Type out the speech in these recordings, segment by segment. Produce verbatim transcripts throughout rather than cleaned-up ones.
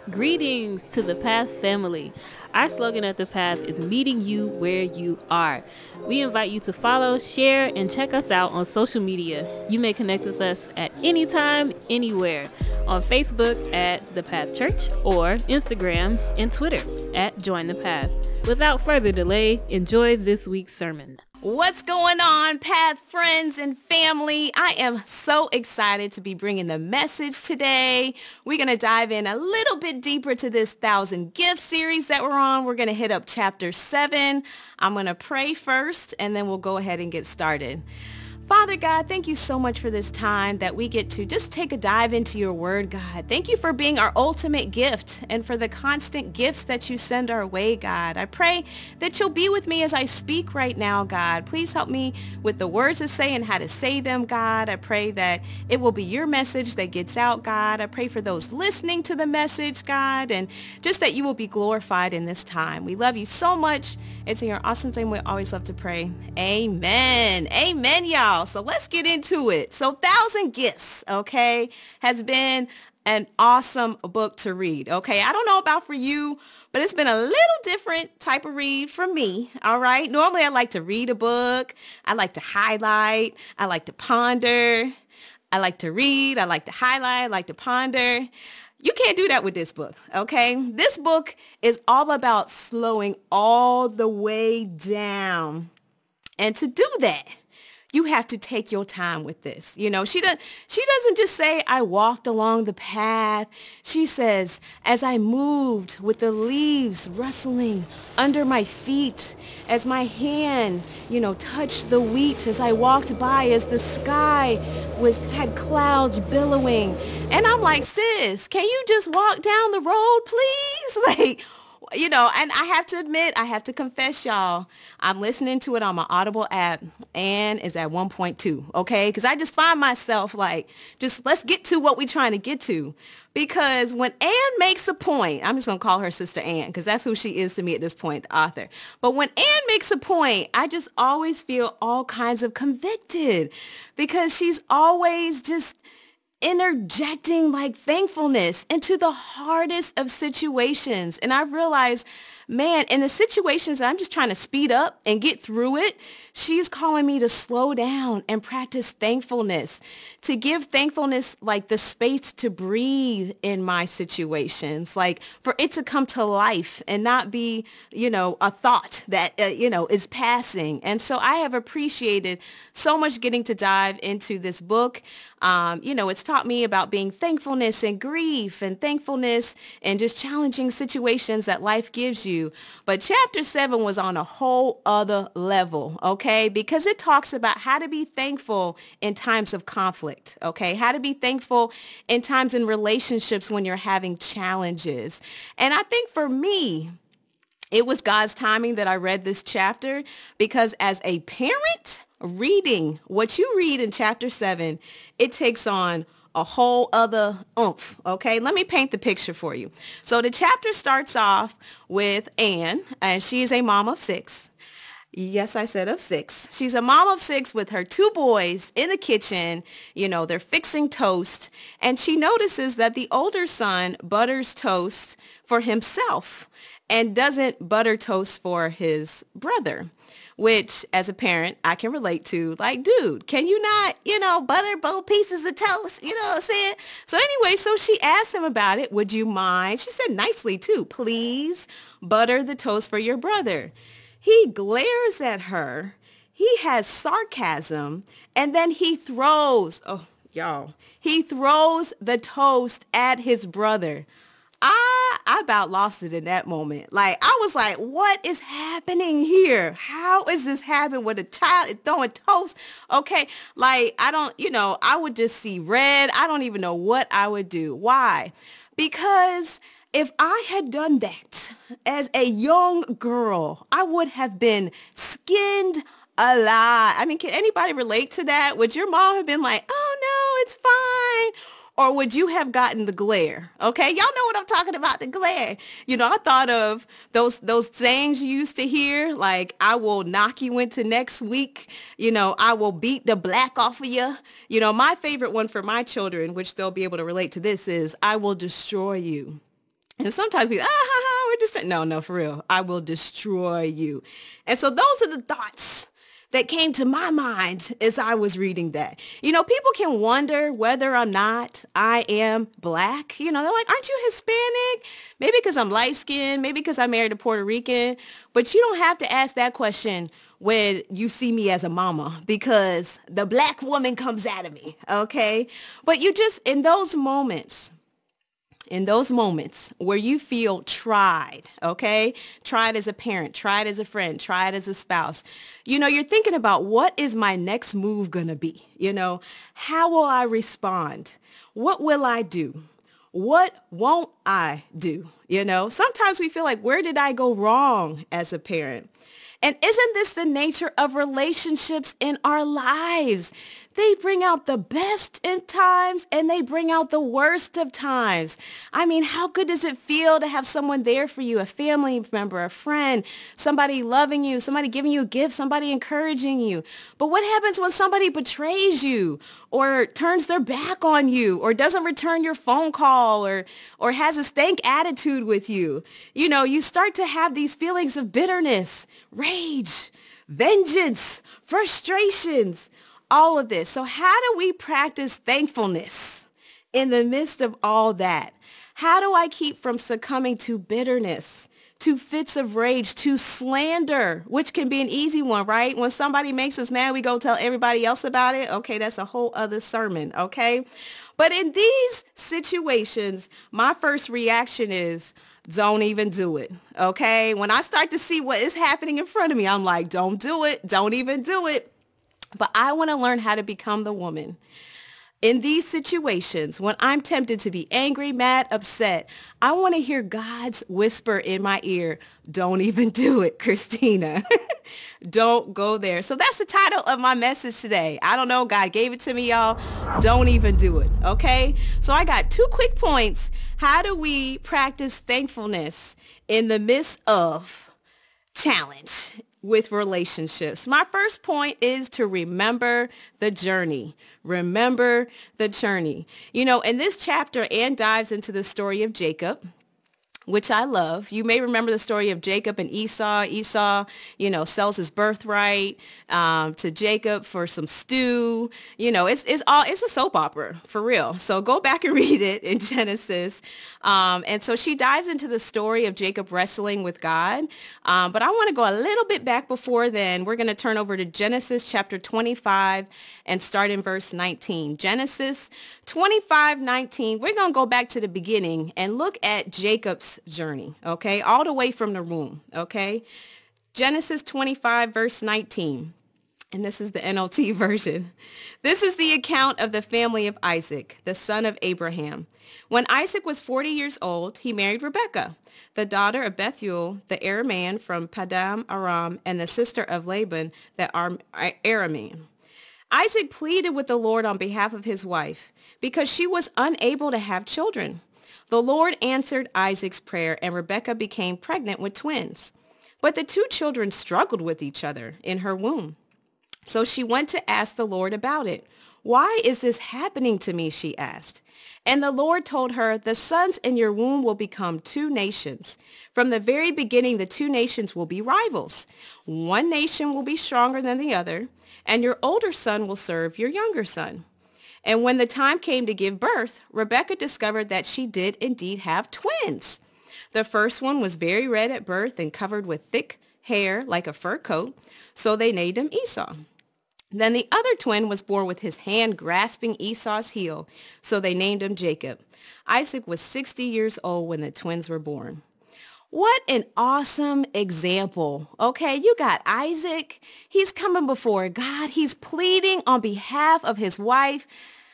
Greetings to the Path family. Our slogan at the Path is meeting you where you are. We invite you to follow, share, and check us out on social media. You may connect with us at any time, anywhere. On Facebook at The Path Church or Instagram and Twitter at Join the Path. Without further delay, enjoy this week's sermon. What's going on, Path friends and family? I am so excited to be bringing the message today. We're going to dive in a little bit deeper to this Thousand Gifts series that we're on. We're going to hit up chapter seven. I'm going to pray first, and then we'll go ahead and get started. Father God, thank you so much for this time that we get to just take a dive into your word, God. Thank you for being our ultimate gift and for the constant gifts that you send our way, God. I pray that you'll be with me as I speak right now, God. Please help me with the words to say and how to say them, God. I pray that it will be your message that gets out, God. I pray for those listening to the message, God, and just that you will be glorified in this time. We love you so much. It's in your awesome name we always love to pray. Amen. Amen, y'all. So let's get into it. So Thousand Gifts, okay, has been an awesome book to read, okay? I don't know about for you, but it's been a little different type of read for me, all right? Normally I like to read a book. I like to highlight. I like to ponder. I like to read. I like to highlight. I like to ponder. You can't do that with this book, okay? This book is all about slowing all the way down. And to do that, you have to take your time with this. You know, she does, she doesn't just say, I walked along the path. She says, as I moved with the leaves rustling under my feet, as my hand, you know, touched the wheat, as I walked by, as the sky was had clouds billowing. And I'm like, sis, can you just walk down the road, please? Like, you know, and I have to admit, I have to confess, y'all, I'm listening to it on my Audible app. Anne is at one point two, okay? Because I just find myself like, just let's get to what we're trying to get to. Because when Anne makes a point, I'm just going to call her Sister Anne because that's who she is to me at this point, the author. But when Anne makes a point, I just always feel all kinds of convicted because she's always just interjecting like thankfulness into the hardest of situations. And I realized, man, in the situations that I'm just trying to speed up and get through it, she's calling me to slow down and practice thankfulness, to give thankfulness like the space to breathe in my situations, like for it to come to life and not be, you know, a thought that, uh, you know, is passing. And so I have appreciated so much getting to dive into this book. Um, you know, it's taught me about being thankfulness and grief and thankfulness and just challenging situations that life gives you. But chapter seven was on a whole other level, okay, because it talks about how to be thankful in times of conflict, okay, how to be thankful in times in relationships when you're having challenges. And I think for me, it was God's timing that I read this chapter because as a parent, reading what you read in chapter seven, it takes on a whole other oomph, okay? Let me paint the picture for you. So the chapter starts off with Anne, and she is a mom of six. Yes, I said of six. She's a mom of six with her two boys in the kitchen. You know, they're fixing toast, and she notices that the older son butters toast for himself and doesn't butter toast for his brother, which as a parent, I can relate to. Like, dude, can you not, you know, butter both pieces of toast? You know what I'm saying? So anyway, so she asked him about it. Would you mind? She said nicely too, please butter the toast for your brother. He glares at her. He has sarcasm. And then he throws, oh, y'all, he throws the toast at his brother. I, I about lost it in that moment. Like, I was like, what is happening here? How is this happening with a child is throwing toast? Okay. Like, I don't, you know, I would just see red. I don't even know what I would do. Why? Because if I had done that as a young girl, I would have been skinned alive. I mean, can anybody relate to that? Would your mom have been like, oh no, it's fine? Or would you have gotten the glare? Okay, y'all know what I'm talking about, the glare. You know, I thought of those those sayings you used to hear, like, I will knock you into next week. You know, I will beat the black off of you. You know, my favorite one for my children, which they'll be able to relate to this, is I will destroy you. And sometimes we, ah, ha, ha, we're just, no, no, for real. I will destroy you. And so those are the thoughts that came to my mind as I was reading that. You know, people can wonder whether or not I am black. You know, they're like, aren't you Hispanic? Maybe because I'm light skinned, maybe because I married a Puerto Rican. But you don't have to ask that question when you see me as a mama, because the black woman comes out of me, okay? But you just, in those moments, in those moments where you feel tried, okay? Tried as a parent, tried as a friend, tried as a spouse. You know, you're thinking about, what is my next move going to be? You know, how will I respond? What will I do? What won't I do? You know, sometimes we feel like, where did I go wrong as a parent? And isn't this the nature of relationships in our lives? They bring out the best in times and they bring out the worst of times. I mean, how good does it feel to have someone there for you, a family member, a friend, somebody loving you, somebody giving you a gift, somebody encouraging you? But what happens when somebody betrays you or turns their back on you or doesn't return your phone call or, or has a stank attitude with you? You know, you start to have these feelings of bitterness, rage, vengeance, frustrations, all of this. So how do we practice thankfulness in the midst of all that? How do I keep from succumbing to bitterness, to fits of rage, to slander, which can be an easy one, right? When somebody makes us mad, we go tell everybody else about it. Okay, that's a whole other sermon, okay? But in these situations, my first reaction is, don't even do it, okay? When I start to see what is happening in front of me, I'm like, don't do it. Don't even do it. But I want to learn how to become the woman in these situations when I'm tempted to be angry, mad, upset. I want to hear God's whisper in my ear. Don't even do it, Christina. Don't go there. So that's the title of my message today. I don't know. God gave it to me, y'all. Don't even do it. Okay. So I got two quick points. How do we practice thankfulness in the midst of challenge with relationships? My first point is to remember the journey. Remember the journey. You know, in this chapter, Anne dives into the story of Jacob, which I love. You may remember the story of Jacob and Esau. Esau, you know, sells his birthright um, to Jacob for some stew. You know, it's it's all it's a soap opera for real. So go back and read it in Genesis. Um, and so she dives into the story of Jacob wrestling with God. Um, but I want to go a little bit back before then. We're going to turn over to Genesis chapter twenty-five and start in verse nineteen. Genesis twenty-five nineteen. We're going to go back to the beginning and look at Jacob's journey, okay? All the way from the womb, okay? Genesis twenty-five, verse nineteen. And this is the N L T version. This is the account of the family of Isaac, the son of Abraham. When Isaac was forty years old, he married Rebekah, the daughter of Bethuel, the Aramean from Padam Aram, and the sister of Laban, the Ar- Aramean. Isaac pleaded with the Lord on behalf of his wife because she was unable to have children. The Lord answered Isaac's prayer, and Rebekah became pregnant with twins. But the two children struggled with each other in her womb. So she went to ask the Lord about it. Why is this happening to me? She asked. And the Lord told her, the sons in your womb will become two nations. From the very beginning, the two nations will be rivals. One nation will be stronger than the other, and your older son will serve your younger son. And when the time came to give birth, Rebekah discovered that she did indeed have twins. The first one was very red at birth and covered with thick hair like a fur coat, so they named him Esau. Then the other twin was born with his hand grasping Esau's heel, so they named him Jacob. Isaac was sixty years old when the twins were born. What an awesome example. Okay, you got Isaac. He's coming before God. He's pleading on behalf of his wife.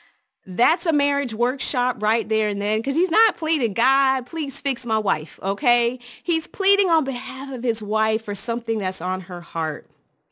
That's a marriage workshop right there and then, because he's not pleading, God, please fix my wife, okay? He's pleading on behalf of his wife for something that's on her heart,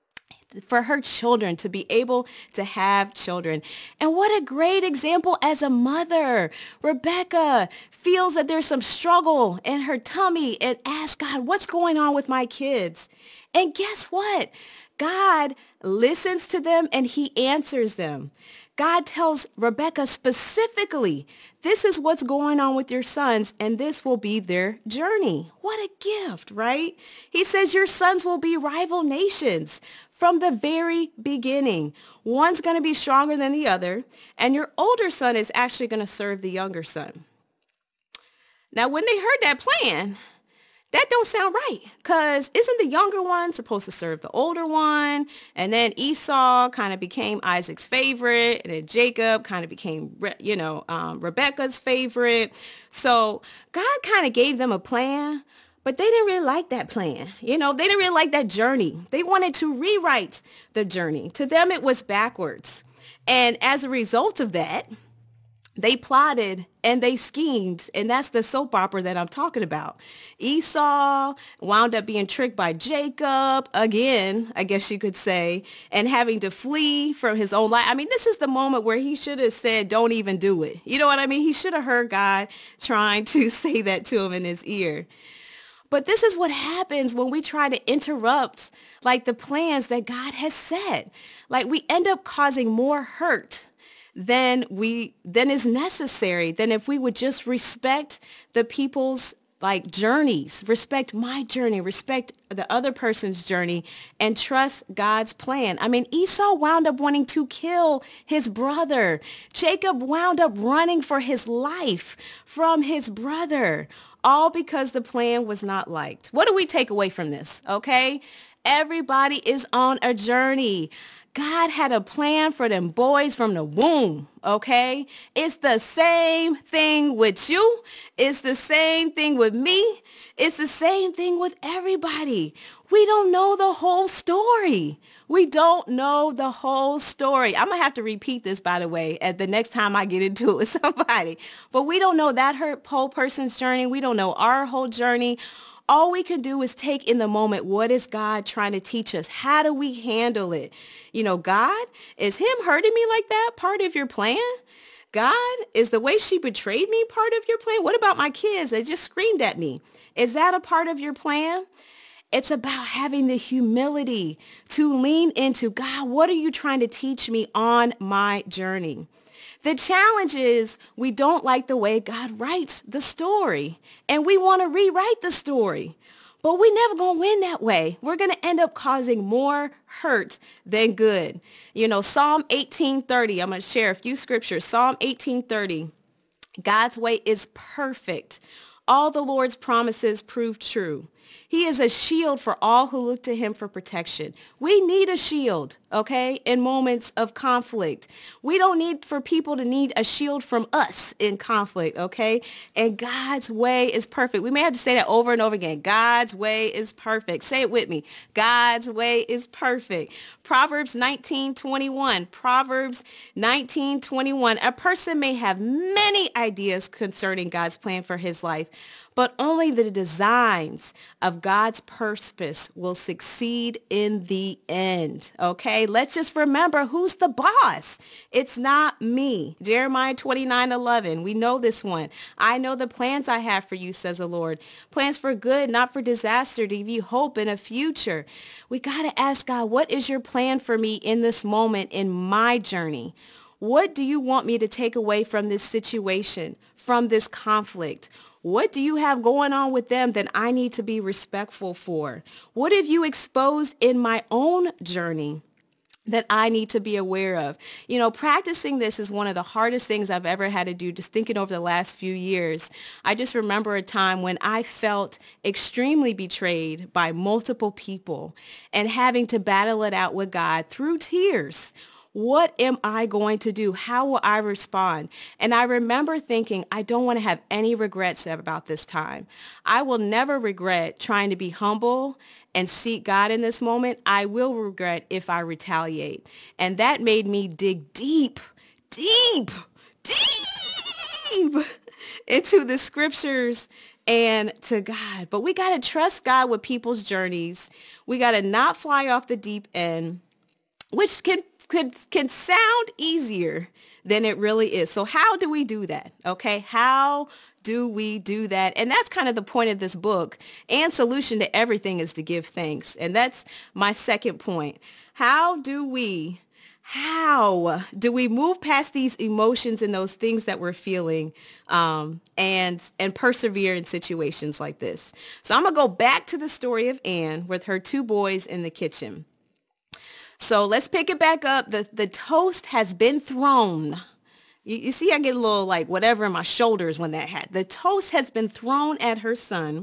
for her children to be able to have children. And what a great example as a mother. Rebekah feels that there's some struggle in her tummy and asks God, what's going on with my kids? And guess what? God listens to them and he answers them. God tells Rebekah specifically, this is what's going on with your sons, and this will be their journey. What a gift, right? He says your sons will be rival nations from the very beginning. One's going to be stronger than the other, and your older son is actually going to serve the younger son. Now, when they heard that plan, that don't sound right, because isn't the younger one supposed to serve the older one? And then Esau kind of became Isaac's favorite, and then Jacob kind of became, you know, um, Rebekah's favorite. So God kind of gave them a plan, but they didn't really like that plan. You know, they didn't really like that journey. They wanted to rewrite the journey. To them, it was backwards. And as a result of that, they plotted and they schemed, and that's the soap opera that I'm talking about. Esau wound up being tricked by Jacob, again, I guess you could say, and having to flee from his own life. I mean, this is the moment where he should have said, don't even do it. You know what I mean? He should have heard God trying to say that to him in his ear. But this is what happens when we try to interrupt, like, the plans that God has set. Like, we end up causing more hurt than we than is necessary, than if we would just respect the people's, like, journeys, respect my journey, respect the other person's journey, and trust God's plan. I mean, Esau wound up wanting to kill his brother. Jacob wound up running for his life from his brother, all because the plan was not liked. What do we take away from this? Okay, everybody is on a journey. God had a plan for them boys from the womb, okay? It's the same thing with you. It's the same thing with me. It's the same thing with everybody. We don't know the whole story. We don't know the whole story. I'm going to have to repeat this, by the way, at the next time I get into it with somebody. But we don't know that whole person's journey. We don't know our whole journey. All we can do is take in the moment, what is God trying to teach us? How do we handle it? You know, God, is him hurting me like that part of your plan? God, is the way she betrayed me part of your plan? What about my kids that just screamed at me? Is that a part of your plan? It's about having the humility to lean into, God, what are you trying to teach me on my journey? The challenge is we don't like the way God writes the story, and we want to rewrite the story, but we never going to win that way. We're going to end up causing more hurt than good. You know, Psalm eighteen thirty, I'm going to share a few scriptures. Psalm eighteen thirty, God's way is perfect. All the Lord's promises prove true. He is a shield for all who look to him for protection. We need a shield, okay, in moments of conflict. We don't need for people to need a shield from us in conflict, okay? And God's way is perfect. We may have to say that over and over again. God's way is perfect. Say it with me. God's way is perfect. Proverbs nineteen twenty-one. Proverbs nineteen twenty-one. A person may have many ideas concerning God's plan for his life, but only the designs of God's purpose will succeed in the end. Okay, let's just remember who's the boss. It's not me. Jeremiah twenty-nine eleven. We know this one. I know the plans I have for you, says the Lord. Plans for good, not for disaster, to give you hope in a future. We got to ask God, what is your plan for me in this moment in my journey? What do you want me to take away from this situation, from this conflict? What do you have going on with them that I need to be respectful for? What have you exposed in my own journey that I need to be aware of? You know, practicing this is one of the hardest things I've ever had to do, just thinking over the last few years. I just remember a time when I felt extremely betrayed by multiple people and having to battle it out with God through tears. What am I going to do? How will I respond? And I remember thinking, I don't want to have any regrets about this time. I will never regret trying to be humble and seek God in this moment. I will regret if I retaliate. And that made me dig deep, deep, deep into the scriptures and to God. But we got to trust God with people's journeys. We got to not fly off the deep end, which can Could, can sound easier than it really is. So how do we do that? Okay, how do we do that? And that's kind of the point of this book. And solution to everything is to give thanks. And that's my second point. How do we, how do we move past these emotions and those things that we're feeling um, and and persevere in situations like this? So I'm going to go back to the story of Anne with her two boys in the kitchen. So let's pick it back up. The, the toast has been thrown. You, you see, I get a little like whatever in my shoulders when that happened. The toast has been thrown at her son.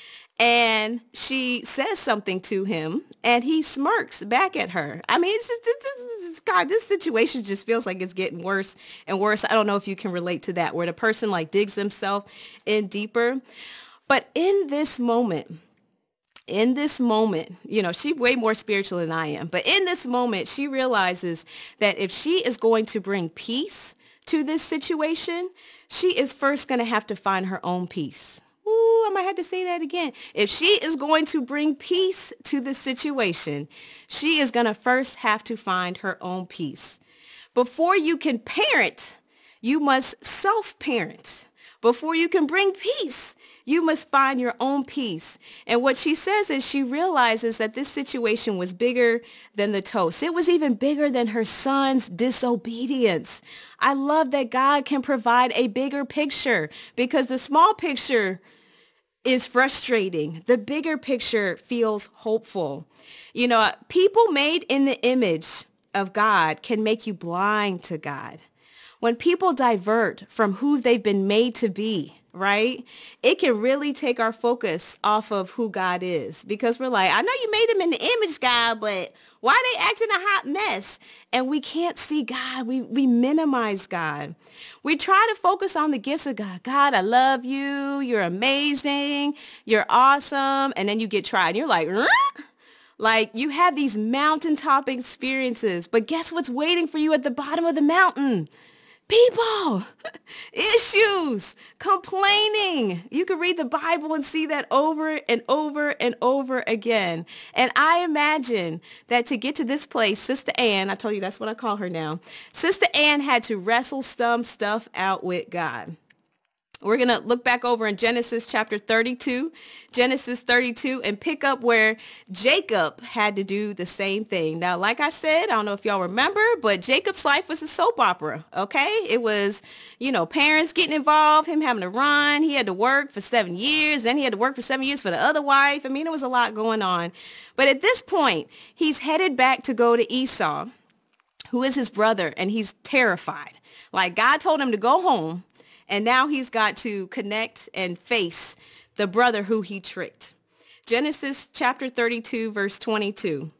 And she says something to him, and he smirks back at her. I mean, it's, it's, it's, it's, God, this situation just feels like it's getting worse and worse. I don't know if you can relate to that, where the person like digs themselves in deeper. But in this moment, in this moment, you know, she's way more spiritual than I am. But in this moment, she realizes that if she is going to bring peace to this situation, she is first going to have to find her own peace. Ooh, I might have to say that again. If she is going to bring peace to the situation, she is going to first have to find her own peace. Before you can parent, you must self-parent. Before you can bring peace, you must find your own peace. And what she says is she realizes that this situation was bigger than the toast. It was even bigger than her son's disobedience. I love that God can provide a bigger picture, because the small picture is frustrating. The bigger picture feels hopeful. You know, people made in the image of God can make you blind to God. When people divert from who they've been made to be, right, it can really take our focus off of who God is, because we're like, I know you made him in the image, God, but why they acting a hot mess? And we can't see God. We we minimize God. We try to focus on the gifts of God. God, I love you. You're amazing. You're awesome. And then you get tried. And you're like, Rrr? Like you have these mountaintop experiences, but guess what's waiting for you at the bottom of the mountain? People, issues, complaining. You can read the Bible and see that over and over and over again. And I imagine that to get to this place, Sister Anne, I told you that's what I call her now, Sister Anne had to wrestle some stuff out with God. We're going to look back over in Genesis chapter thirty-two, Genesis thirty-two, and pick up where Jacob had to do the same thing. Now, like I said, I don't know if y'all remember, but Jacob's life was a soap opera, okay? It was, you know, parents getting involved, him having to run. He had to work for seven years. Then he had to work for seven years for the other wife. I mean, there was a lot going on. But at this point, he's headed back to go to Esau, who is his brother, and he's terrified. Like God told him to go home. And now he's got to connect and face the brother who he tricked. Genesis chapter thirty-two, verse twenty-two.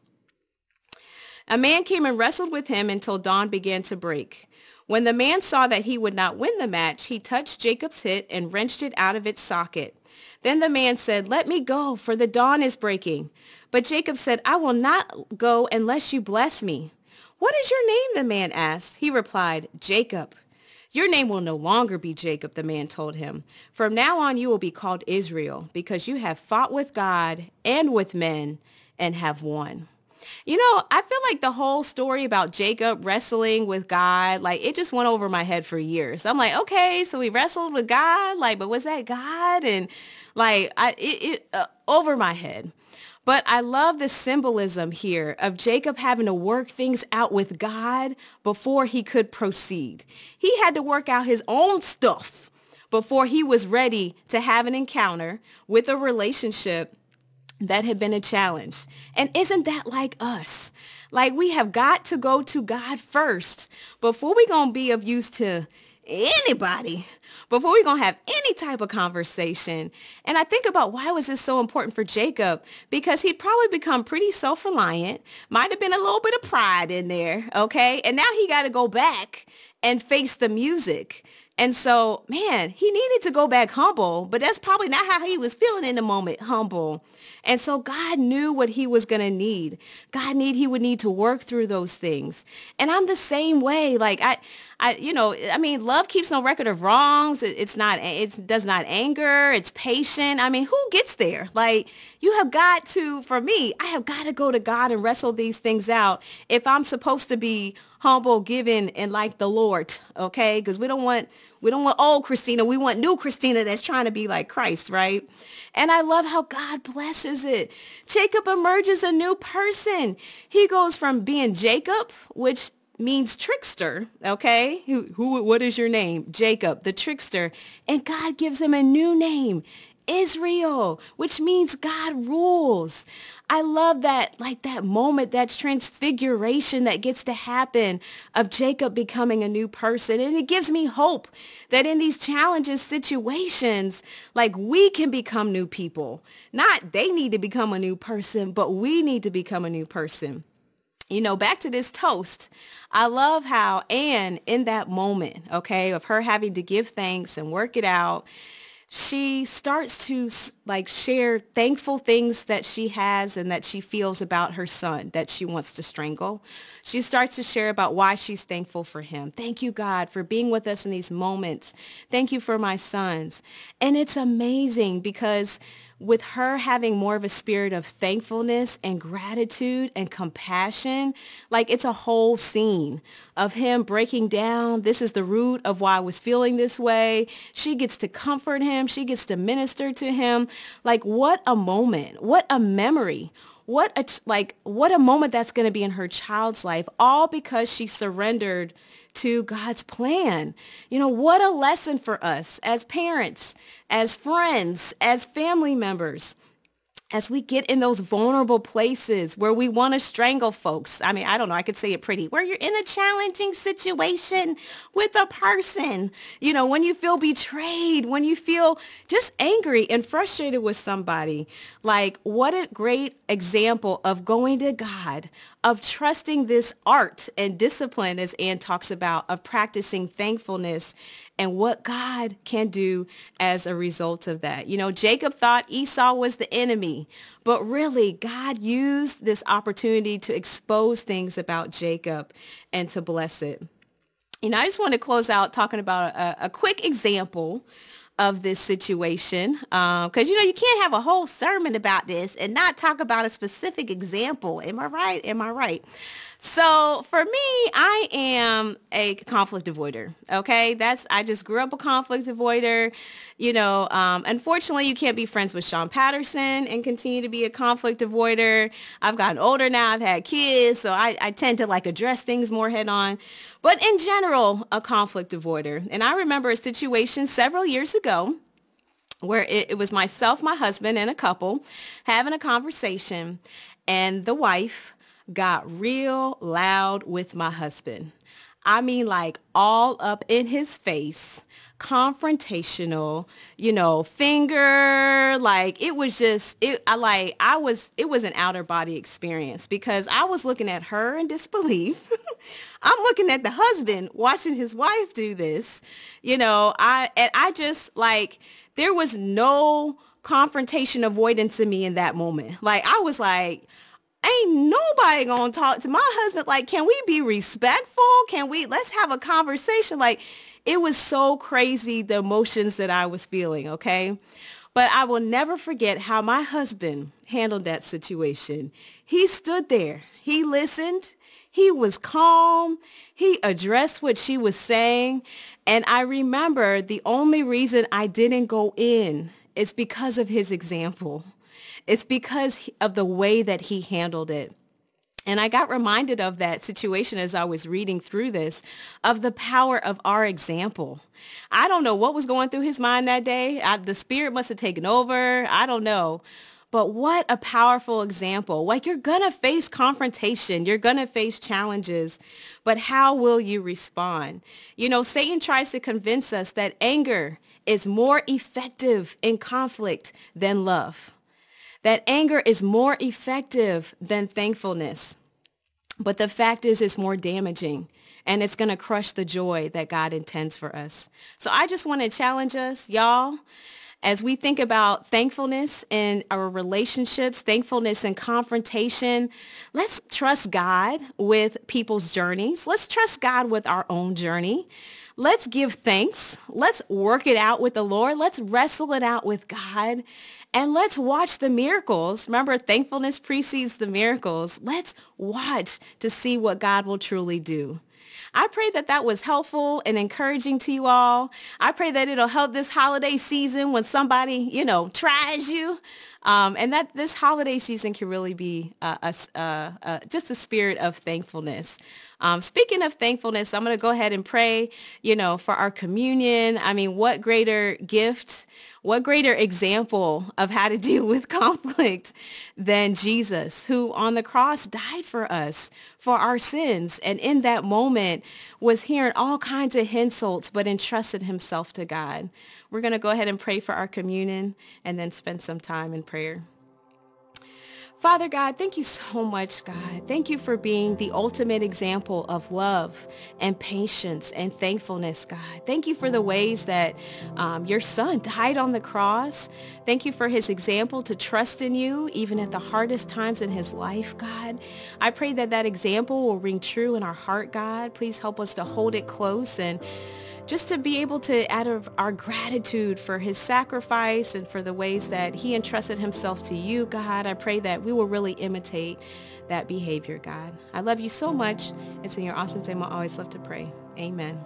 A man came and wrestled with him until dawn began to break. When the man saw that he would not win the match, he touched Jacob's hip and wrenched it out of its socket. Then the man said, "Let me go, for the dawn is breaking." But Jacob said, "I will not go unless you bless me." "What is your name?" the man asked. He replied, "Jacob." "Your name will no longer be Jacob," the man told him. "From now on you will be called Israel, because you have fought with God and with men and have won." You know, I feel like the whole story about Jacob wrestling with God, like it just went over my head for years. I'm like, okay, so he wrestled with God, like, but was that God? And like, I it, it uh, over my head. But I love the symbolism here of Jacob having to work things out with God before he could proceed. He had to work out his own stuff before he was ready to have an encounter with a relationship that had been a challenge. And isn't that like us? Like we have got to go to God first before we're going to be of use to anybody, before we're going to have any type of conversation. And I think about why was this so important for Jacob? Because he'd probably become pretty self-reliant, might have been a little bit of pride in there, okay? And now he got to go back and face the music. And so, man, he needed to go back humble, but that's probably not how he was feeling in the moment, humble. And so God knew what he was going to need. God knew he would need to work through those things. And I'm the same way. Like, I, I, you know, I mean, love keeps no record of wrongs. It, it's not, it does not anger. It's patient. I mean, who gets there? Like, you have got to, for me, I have got to go to God and wrestle these things out if I'm supposed to be humble, giving, and like the Lord, okay? Because we don't want, we don't want old Christina. We want new Christina that's trying to be like Christ, right? And I love how God blesses it. Jacob emerges a new person. He goes from being Jacob, which means trickster, okay? Who, who, what is your name? Jacob, the trickster. And God gives him a new name, Israel, which means God rules. I love that, like that moment, that transfiguration that gets to happen of Jacob becoming a new person. And it gives me hope that in these challenges, situations, like we can become new people. Not they need to become a new person, but we need to become a new person. You know, back to this toast, I love how Anne, in that moment, okay, of her having to give thanks and work it out, she starts to like share thankful things that she has and that she feels about her son that she wants to strangle. She starts to share about why she's thankful for him. Thank you, God, for being with us in these moments. Thank you for my sons. And it's amazing because with her having more of a spirit of thankfulness and gratitude and compassion, like it's a whole scene of him breaking down. This is the root of why I was feeling this way. She gets to comfort him. She gets to minister to him. Like what a moment, what a memory. What a, like, what a moment that's going to be in her child's life, all because she surrendered to God's plan. You know, what a lesson for us as parents, as friends, as family members, as we get in those vulnerable places where we want to strangle folks. I mean, I don't know, I could say it pretty, where you're in a challenging situation with a person, you know, when you feel betrayed, when you feel just angry and frustrated with somebody. Like, what a great example of going to God, of trusting this art and discipline, as Anne talks about, of practicing thankfulness and what God can do as a result of that. You know, Jacob thought Esau was the enemy, but really God used this opportunity to expose things about Jacob and to bless it. You know, I just want to close out talking about a, a quick example of this situation, because, um, you know, you can't have a whole sermon about this and not talk about a specific example. Am I right? Am I right? So for me, I am a conflict avoider. Okay. That's, I just grew up a conflict avoider. You know, um, unfortunately, you can't be friends with Sean Patterson and continue to be a conflict avoider. I've gotten older now. I've had kids. So I, I tend to like address things more head on. But in general, a conflict avoider. And I remember a situation several years ago where it, it was myself, my husband, and a couple having a conversation, and the wife got real loud with my husband. I mean, like all up in his face, confrontational, you know, finger, like it was just, it, I like, I was, it was an outer body experience because I was looking at her in disbelief. I'm looking at the husband watching his wife do this, you know, I, and I just like, there was no confrontation avoidance in me in that moment. Like, I was like, ain't nobody gonna talk to my husband. Like, can we be respectful? Can we, let's have a conversation. Like, it was so crazy, the emotions that I was feeling, okay? But I will never forget how my husband handled that situation. He stood there. He listened. He was calm. He addressed what she was saying. And I remember the only reason I didn't go in is because of his example. It's because of the way that he handled it. And I got reminded of that situation as I was reading through this, of the power of our example. I don't know what was going through his mind that day. I, the spirit must have taken over. I don't know. But what a powerful example. Like, you're going to face confrontation. You're going to face challenges. But how will you respond? You know, Satan tries to convince us that anger is more effective in conflict than love. That anger is more effective than thankfulness. But the fact is, it's more damaging, and it's going to crush the joy that God intends for us. So I just want to challenge us, y'all, as we think about thankfulness in our relationships, thankfulness in confrontation, let's trust God with people's journeys. Let's trust God with our own journey. Let's give thanks. Let's work it out with the Lord. Let's wrestle it out with God. And let's watch the miracles. Remember, thankfulness precedes the miracles. Let's watch to see what God will truly do. I pray that that was helpful and encouraging to you all. I pray that it'll help this holiday season when somebody, you know, tries you. Um, and that this holiday season can really be uh, a, uh, uh, just a spirit of thankfulness. Um, speaking of thankfulness, I'm going to go ahead and pray, you know, for our communion. I mean, what greater gift, what greater example of how to deal with conflict than Jesus, who on the cross died for us, for our sins. And in that moment was hearing all kinds of insults, but entrusted himself to God. We're going to go ahead and pray for our communion and then spend some time in prayer. Father God, thank you so much, God. Thank you for being the ultimate example of love and patience and thankfulness, God. Thank you for the ways that um, your son died on the cross. Thank you for his example to trust in you, even at the hardest times in his life, God. I pray that that example will ring true in our heart, God. Please help us to hold it close and just to be able to, out of our gratitude for his sacrifice and for the ways that he entrusted himself to you, God, I pray that we will really imitate that behavior, God. I love you so much. It's in your awesome name I always love to pray. Amen.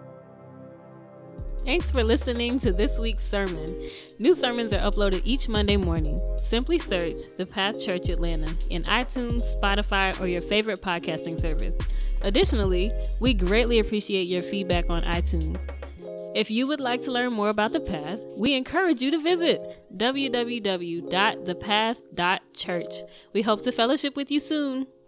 Thanks for listening to this week's sermon. New sermons are uploaded each Monday morning. Simply search The Path Church Atlanta in iTunes, Spotify, or your favorite podcasting service. Additionally, we greatly appreciate your feedback on iTunes. If you would like to learn more about The Path, we encourage you to visit w w w dot the path dot church. We hope to fellowship with you soon.